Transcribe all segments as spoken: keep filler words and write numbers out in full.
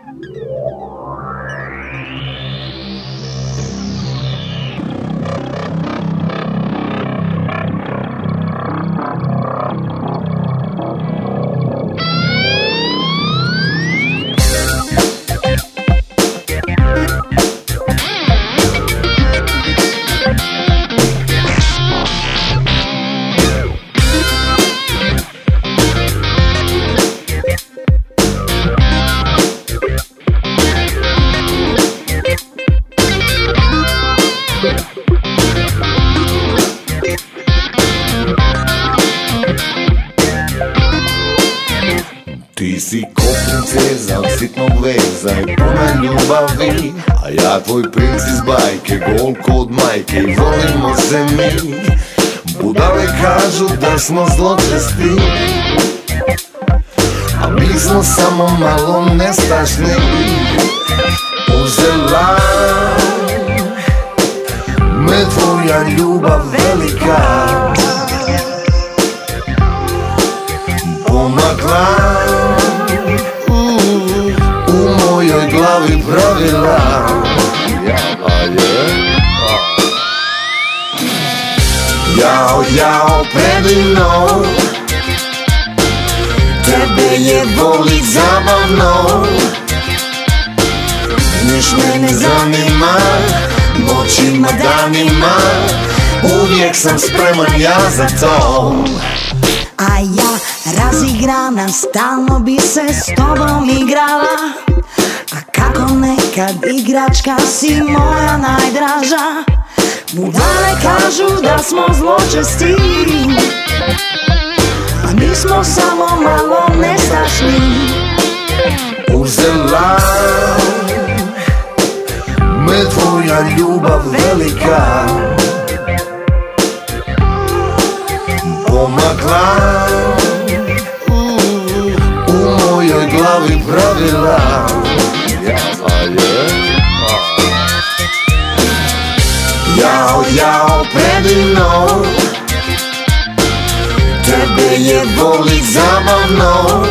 Ti si ko princeza od sitnog veza i puna ljubavi, a ja tvoj princ iz bajke, golko od majke i volimo se mi. Budale kažu da smo zločesti, a mi smo samo malo nestašni. Uzela me tvoja ljubav velika, pomakla u mojoj glavi pravila. Jao, jao, predivno, tebe je volit zabavno. Niš mene zanima, noćima, danima, uvijek sam spreman ja za to. A ja razigrana, stalno bi se s tobom igrala. A kako nekad igračka si moja najdraža. Budale kažu da smo zločesti, a mi smo samo malo nestašni. Uzela me tvoja ljubav velika, pomakla u mojoj glavi pravila. Jao, jao, predivno, tebe je volit zabavno.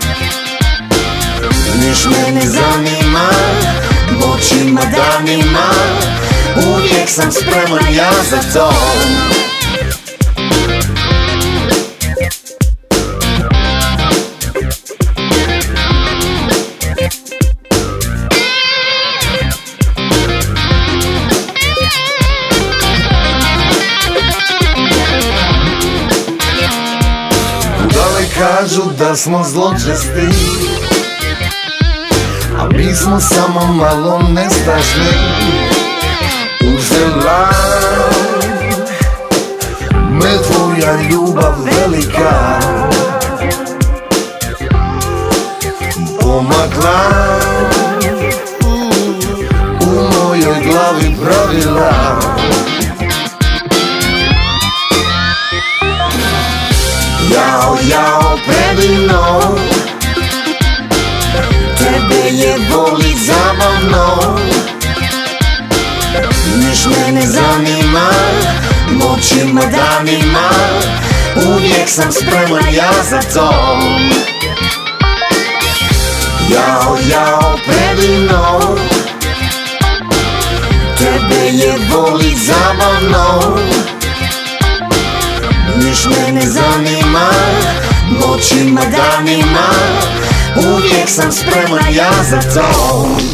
Niš mene zanima, noćima, danima, uvijek sam spreman ja za to. Kažu da smo zločesti, a mi smo samo malo nestašni. Uzela me tvoja ljubav velika, pomakla u mojoj glavi pravila. Jao, jao, predivno, tebe je volit zabavno. Niš mene zanima, noćima, danima, uvijek sam spreman ja za to. Jao, jao, predivno, tebe je volit zabavno. Niš mene zanima, noćima, danima, uvijek sam spreman ja za to.